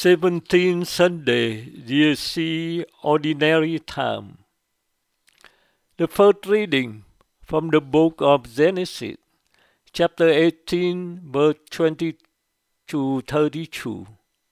17th Sunday, Year C, Ordinary Time. The first reading from the book of Genesis, chapter 18, verse 20 to 32.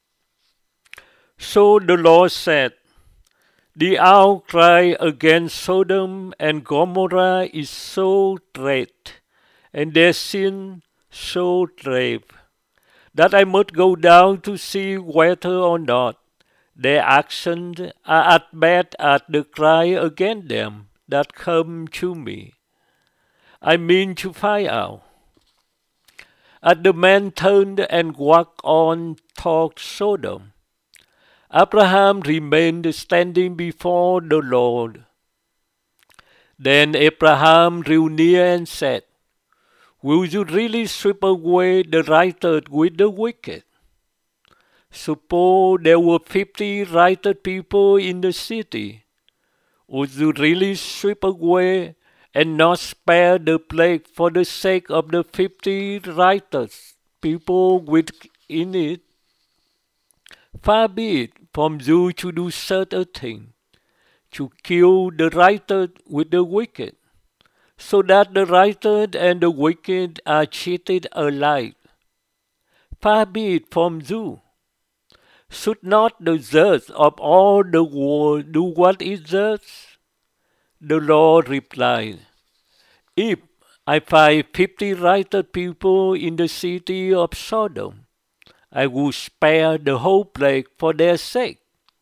So the Lord said, "The outcry against Sodom and Gomorrah is so great, and their sin so grave, that I must go down to see whether or not their actions are as bad as the cry against them that come to me. I mean to find out." As the man turned and walked on toward Sodom, Abraham remained standing before the Lord. Then Abraham drew near and said, "Will you really sweep away the righteous with the wicked? Suppose there were 50 righteous people in the city. Would you really sweep away and not spare the plague for the sake of the 50 righteous people within it? Far be it from you to do such a thing, to kill the righteous with the wicked, so that the righteous and the wicked are cheated alike. Far be it from you. Should not the judge of all the world do what is just?" The Lord replied, "If I find 50 righteous people in the city of Sodom, I will spare the whole plague for their sake."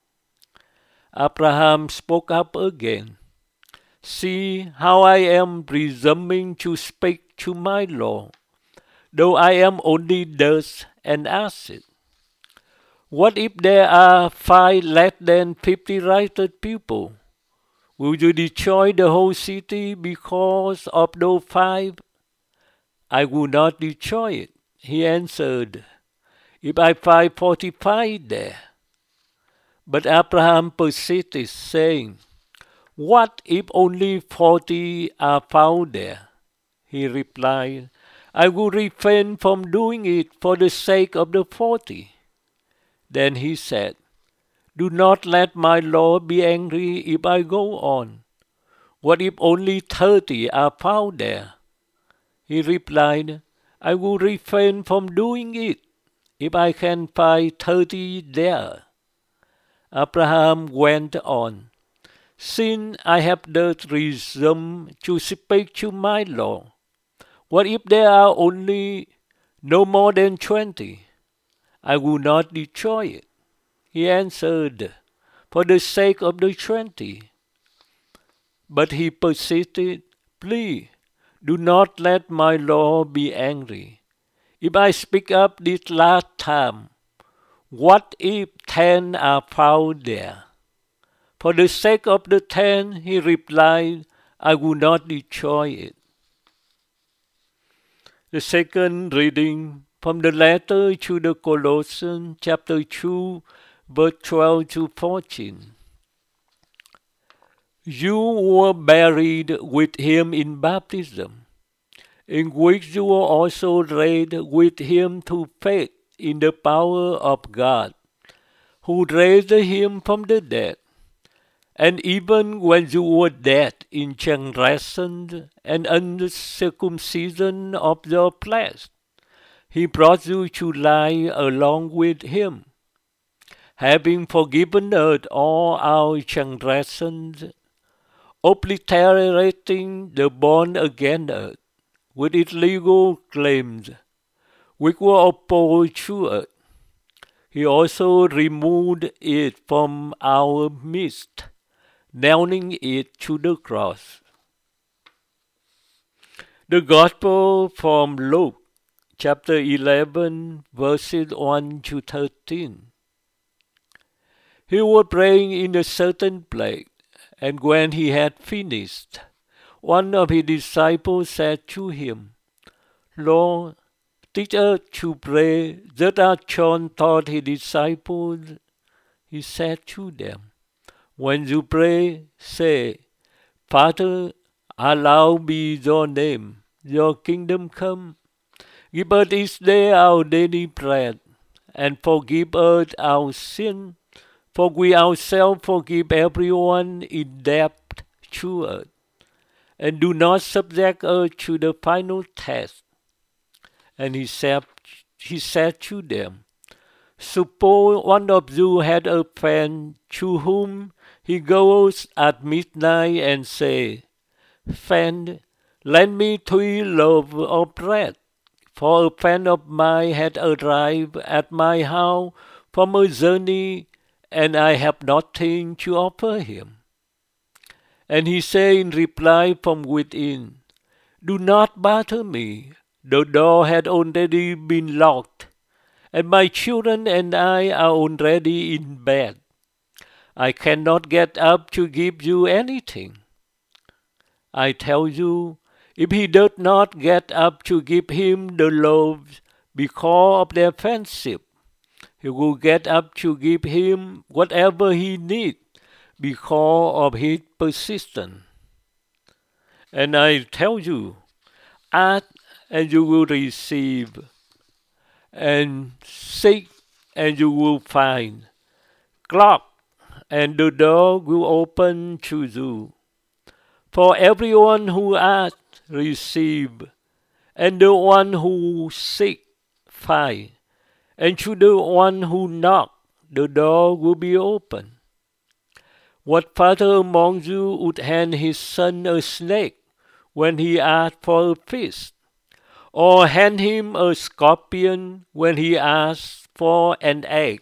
Abraham spoke up again, "See how I am presuming to speak to my Lord, though I am only dust and ashes. What if there are 5 less than 50 righteous people? Will you destroy the whole city because of those 5? "I will not destroy it," he answered, "if I find 45 there." But Abraham persisted, saying, "What if only 40 are found there?" He replied, "I will refrain from doing it for the sake of the 40. Then he said, "Do not let my Lord be angry if I go on. What if only 30 are found there?" He replied, "I will refrain from doing it if I can find 30 there." Abraham went on, "Since I have thus resumed to speak to my Lord, what if there are only no more than 20? I will not destroy it." He answered, "For the sake of the 20. But he persisted, "Please, do not let my Lord be angry. If I speak up this last time, what if 10 are found there?" "For the sake of the 10, he replied, "I will not destroy it." The second reading from the letter to the Colossians, chapter 2, verse 12 to 14. You were buried with him in baptism, in which you were also raised with him to faith in the power of God, who raised him from the dead. And even when you were dead in transgression and uncircumcision of your flesh, he brought you to life along with him, having forgiven us all our transgressions, obliterating the bond against us with its legal claims, which were opposed to us. He also removed it from our midst, nailing it to the cross." The Gospel from Luke, chapter 11, verses 1 to 13. He was praying in a certain place, and when he had finished, one of his disciples said to him, "Lord, teach us to pray, just as John taught his disciples." He said to them, "When you pray, say, 'Father, hallowed be your name, your kingdom come. Give us this day our daily bread, and forgive us our sin, for we ourselves forgive everyone in debt to us. And do not subject us to the final test. And he said to them, suppose one of you had a friend to whom he goes at midnight and say, friend, lend me 3 loaves of bread, for a friend of mine had arrived at my house from a journey, and I have nothing to offer him. And he said in reply from within, do not bother me. The door had already been locked, and my children and I are already in bed. I cannot get up to give you anything. I tell you, if he does not get up to give him the loaves because of their friendship, he will get up to give him whatever he needs because of his persistence. And I tell you, ask and you will receive, and seek and you will find. Knock and the door will open to you. For everyone who asks, receives, and the one who seeks, finds, and to the one who knocks, the door will be open. What father among you would hand his son a snake when he asks for a fish, or hand him a scorpion when he asks for an egg?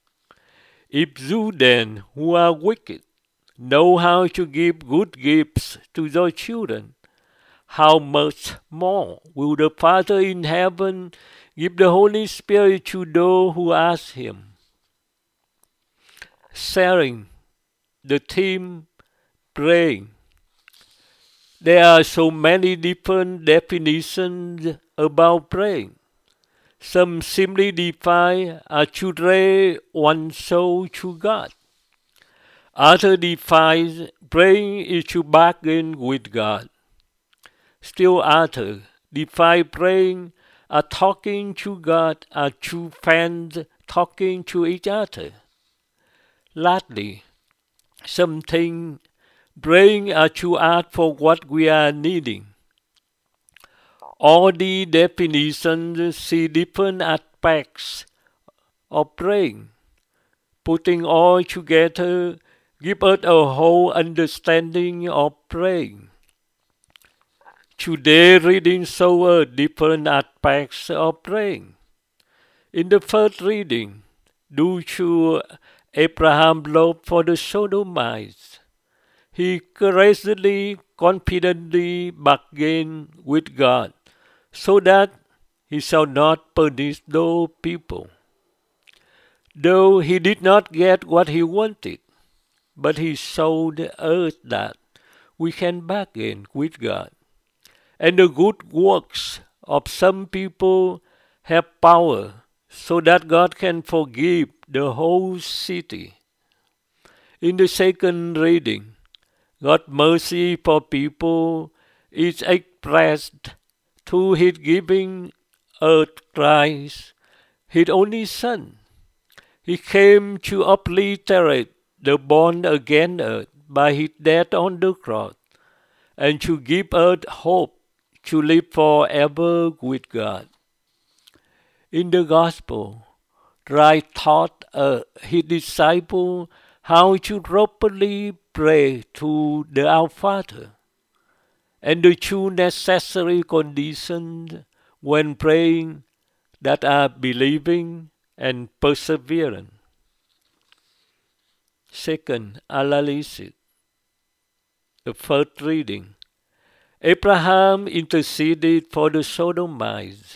If you then, who are wicked, know how to give good gifts to your children, how much more will the Father in heaven give the Holy Spirit to those who ask him? Sharing the theme, praying. There are so many different definitions about praying. Some simply define to raise one's soul to God. Others define praying is to bargain with God. Still others define praying as talking to God as two friends talking to each other. Lastly, some think praying as to ask for what we are needing. All the definitions see different aspects of praying. Putting all together give us a whole understanding of praying. Today reading shows us different aspects of praying. In the first reading, due to Abraham's love for the Sodomites, he courageously, confidently bargained with God so that he shall not punish those people. Though he did not get what he wanted, but he showed us that we can bargain with God. And the good works of some people have power so that God can forgive the whole city. In the second reading, God's mercy for people is expressed through his giving us Christ, his only Son. He came to obliterate the bond against us by his death on the cross, and to give us hope to live forever with God. In the Gospel, Christ taught his disciples how to properly pray to the Our Father, and the two necessary conditions when praying that are believing and perseverance. Second, analysis. The first reading. Abraham interceded for the Sodomites.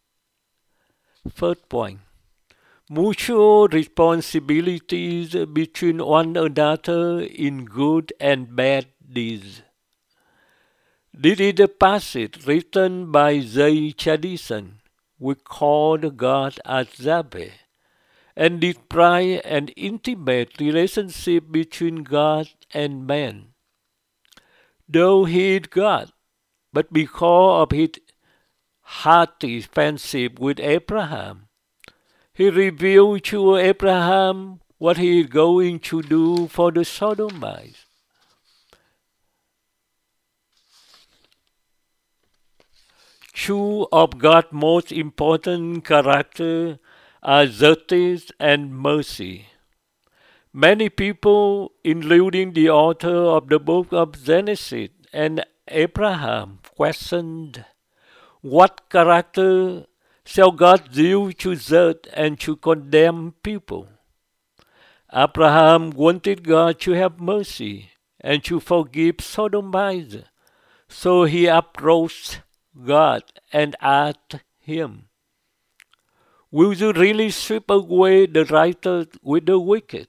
First point. Mutual responsibilities between one another in good and bad deeds. This is the passage written by J. Chaddison, which called God as Yahweh, and describe an intimate relationship between God and man. Though he is God, but because of his hearty friendship with Abraham, He revealed to Abraham what he is going to do for the Sodomites. Two of God's most important characters are justice and mercy. Many people, including the author of the book of Genesis and Abraham, questioned what character shall God use to judge and to condemn people. Abraham wanted God to have mercy and to forgive Sodomites, so he approached God and asked him, "Will you really sweep away the righteous with the wicked?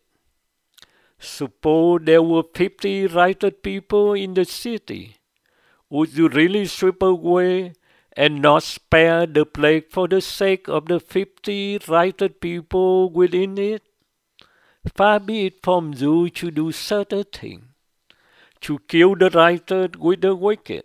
Suppose there were 50 righteous people in the city. Would you really sweep away and not spare the plague for the sake of the 50 righteous people within it? Far be it from you to do such a thing, to kill the righteous with the wicked,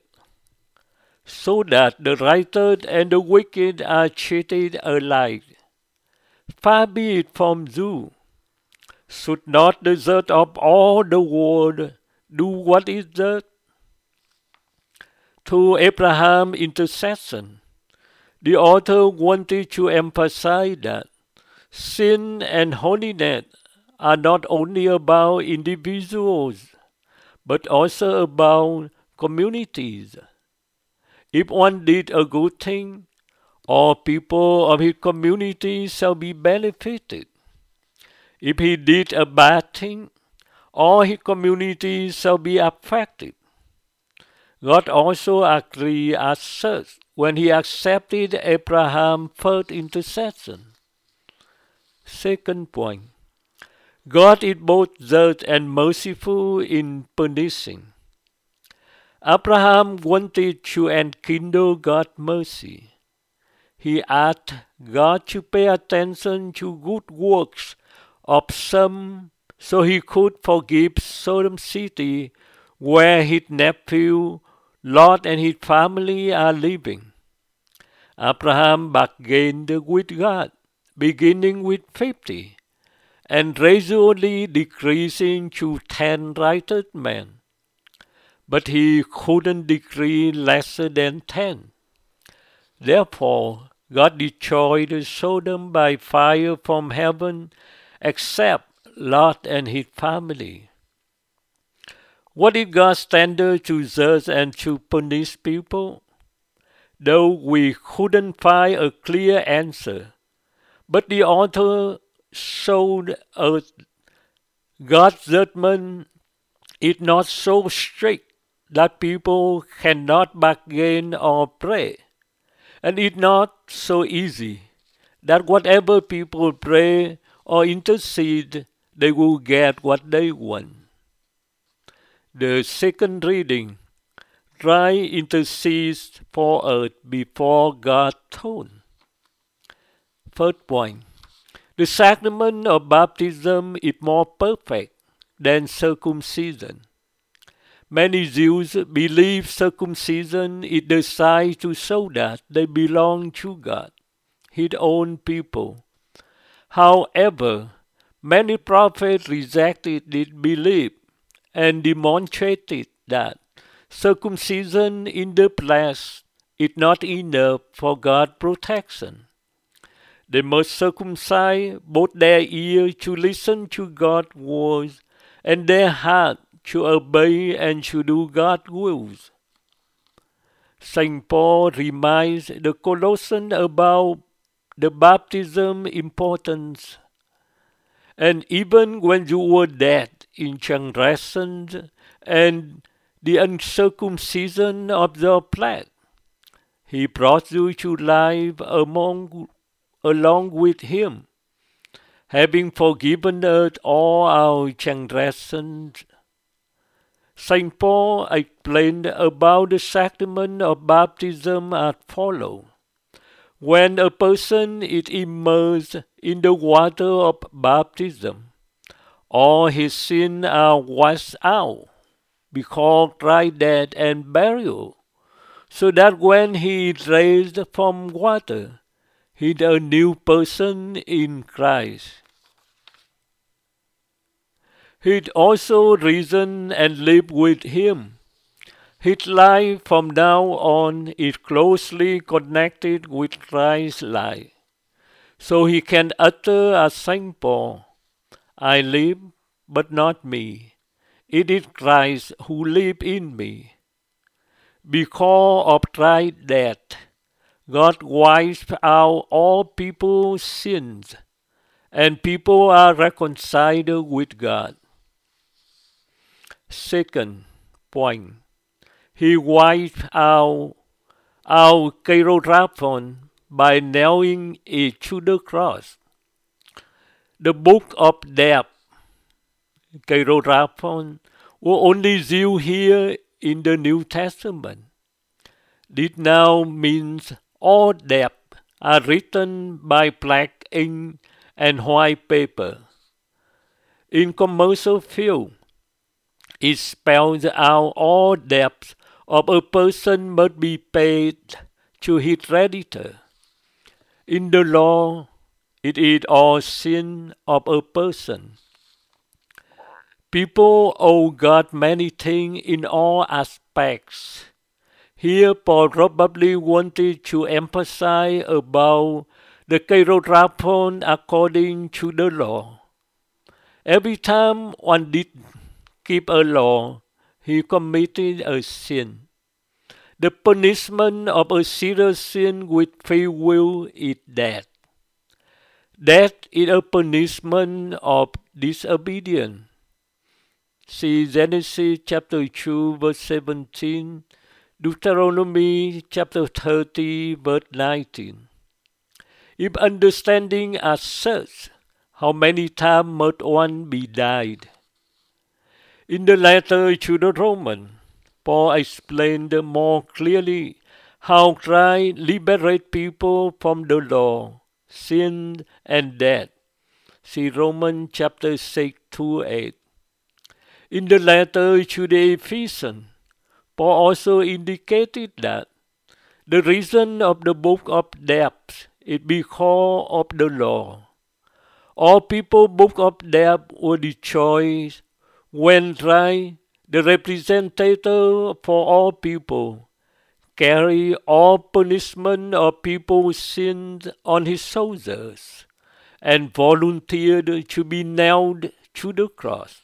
so that the righteous and the wicked are treated alike. Far be it from you. Should not the judge of all the world do what is just?" Through Abraham's intercession, the author wanted to emphasize that sin and holiness are not only about individuals, but also about communities. If one did a good thing, all people of his community shall be benefited. If he did a bad thing, all his community shall be affected. God also agreed as such when he accepted Abraham's first intercession. Second point, God is both just and merciful in punishing. Abraham wanted to enkindle God's mercy. He asked God to pay attention to good works of some so he could forgive Sodom City, where his nephew Lot and his family are living. Abraham bargained with God, beginning with 50, and gradually decreasing to 10 righteous men. But he couldn't decree lesser than 10. Therefore, God destroyed Sodom by fire from heaven, except Lot and his family. What is God's standard to judge and to punish people? Though we couldn't find a clear answer, but the author showed us God's judgment is not so strict that people cannot bargain or pray, and it's not so easy that whatever people pray or intercede, they will get what they want. The second reading, Christ intercedes for us before God's throne. Third point, the sacrament of baptism is more perfect than circumcision. Many Jews believe circumcision is the sign to show that they belong to God, His own people. However, many prophets rejected this belief and demonstrated that circumcision in the flesh is not enough for God's protection. They must circumcise both their ears to listen to God's words and their heart to obey and to do God's wills. St. Paul reminds the Colossians about the baptism importance. And even when you were dead in transgressions and the uncircumcision of your flesh, He brought you to life along with Him, having forgiven us all our transgressions. St. Paul explained about the sacrament of baptism as follows. When a person is immersed in the water of baptism, all his sins are washed out, because Christ died and buried, so that when he is raised from water, He's a new person in Christ. He'd also risen and lived with him. His life from now on is closely connected with Christ's life. So he can utter as Saint Paul, I live, but not me. It is Christ who lives in me. Because of Christ's death, God wipes out all people's sins, and people are reconciled with God. Second point, he wiped out our Kairodraphon by nailing it to the cross. The book of death, Kairodraphon, was only used here in the New Testament. This now means all deaths are written by black ink and white paper. In commercial field, it spells out all debts of a person must be paid to his creditor. In the law, it is all sin of a person. People owe God many things in all aspects. Here Paul probably wanted to emphasize about the Kairodraphon according to the law. Every time one did keep a law, he committed a sin. The punishment of a serious sin with free will is death. Death is a punishment of disobedience. See Genesis chapter 2 verse 17, Deuteronomy chapter 30 verse 19. If understanding as such, how many times must one be died? In the letter to the Romans, Paul explained more clearly how Christ liberates people from the law, sin, and death. See Romans chapter 6 to 8. In the letter to the Ephesians, Paul also indicated that the reason of the book of death is because of the law. All people book of death were destroyed when Christ, the representative for all people, carried all punishment of people's sins on his shoulders and volunteered to be nailed to the cross.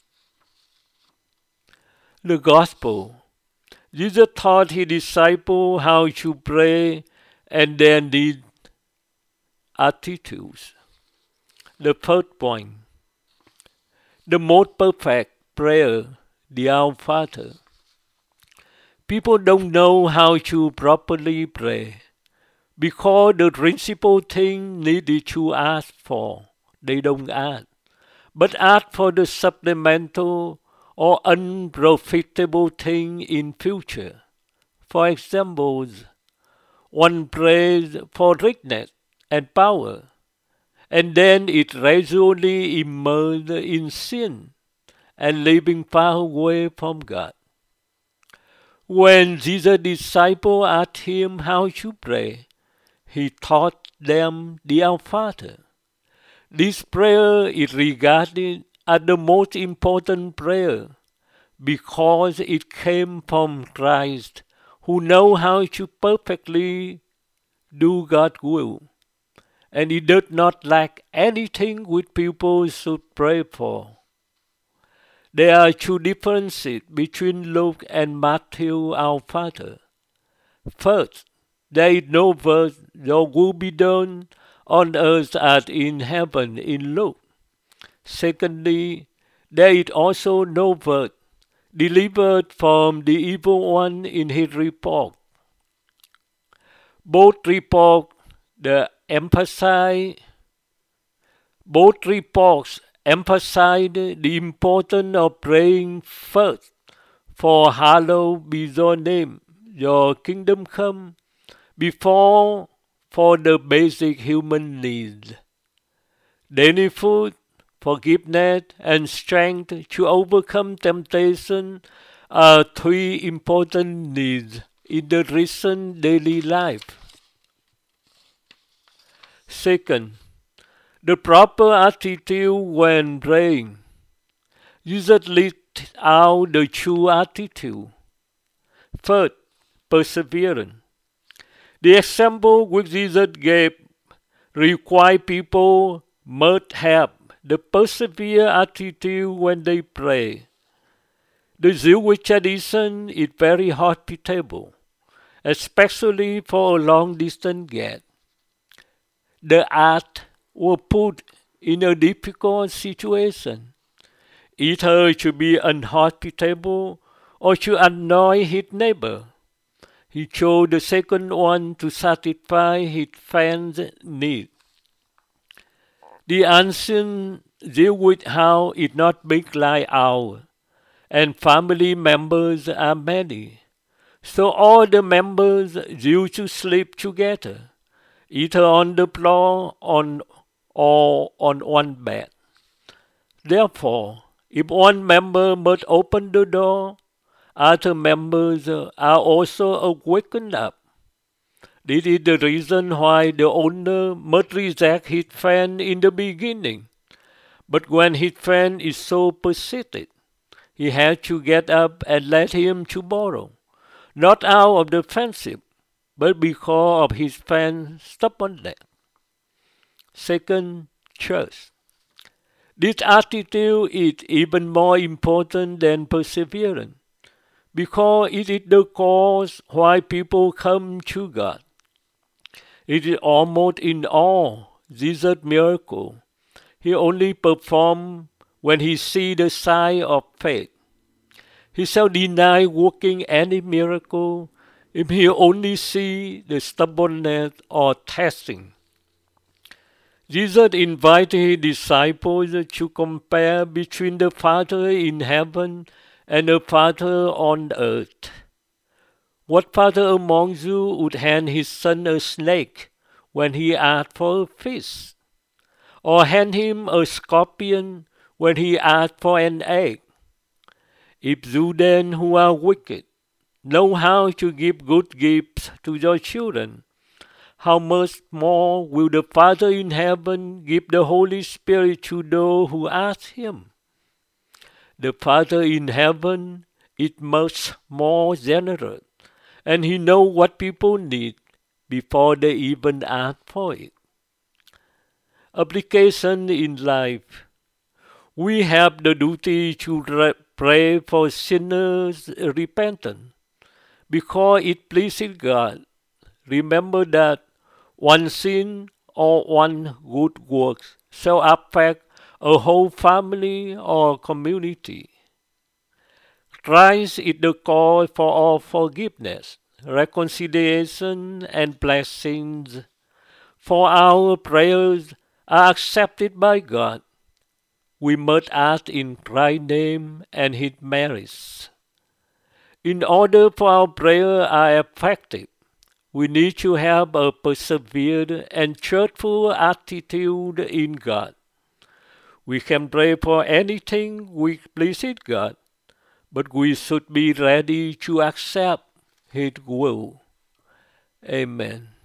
The Gospel. Jesus taught his disciples how to pray and their need attitudes. The third point, the most perfect prayer, the Our Father. People don't know how to properly pray because the principal thing needed to ask for, they don't ask, but ask for the supplemental or unprofitable thing in future. For example, one prays for richness and power, and then it gradually emerges in sin and living far away from God. When Jesus' disciples asked him how to pray, he taught them the Our Father. This prayer is regarded as the most important prayer because it came from Christ, who knows how to perfectly do God's will, and he does not lack anything which people should pray for. There are two differences between Luke and Matthew, Our Father. First, there is no verse, your will be done on earth as in heaven in Luke. Secondly, there is also no verse, delivered from the evil one in his report. Both reports emphasize the importance of praying first for hallowed be your name, your kingdom come, before for the basic human needs. Daily food, forgiveness, and strength to overcome temptation are three important needs in the Christian daily life. Second, the proper attitude when praying. Jesus laid out the true attitude. Third, perseverance. The example which Jesus gave require people must have the persevere attitude when they pray. The Jewish tradition is very hospitable, especially for a long-distance guest. The act was put in a difficult situation. Either to be unhospitable or to annoy his neighbor. He chose the second one to satisfy his fans' need. The ancient Jewish house is not big like ours, and family members are many. So all the members used to sleep together, either on the floor or on one bed. Therefore, if one member must open the door, other members are also awakened up. This is the reason why the owner must reject his friend in the beginning. But when his friend is so persistent, he has to get up and let him tomorrow, not out of the friendship, but because of his friend's stubbornness. Second, trust. This attitude is even more important than perseverance, because it is the cause why people come to God. It is almost in all Jesus' miracle. He only performed when he sees the sign of faith. He shall deny working any miracle if he only sees the stubbornness or testing. Jesus invited his disciples to compare between the Father in heaven and the Father on earth. What father among you would hand his son a snake when he asked for a fish? Or hand him a scorpion when he asked for an egg? If you then, who are wicked, know how to give good gifts to your children, how much more will the Father in heaven give the Holy Spirit to those who ask him? The Father in heaven is much more generous, and he knows what people need before they even ask for it. Application in life. We have the duty to pray for sinners' repentance, because it pleases God. Remember that one sin or one good work shall affect a whole family or community. Christ is the call for all forgiveness, reconciliation, and blessings. For our prayers are accepted by God. We must ask in Christ's name and His merits. In order for our prayers are effective, we need to have a persevered and cheerful attitude in God. We can pray for anything which pleases God, but we should be ready to accept His will. Amen.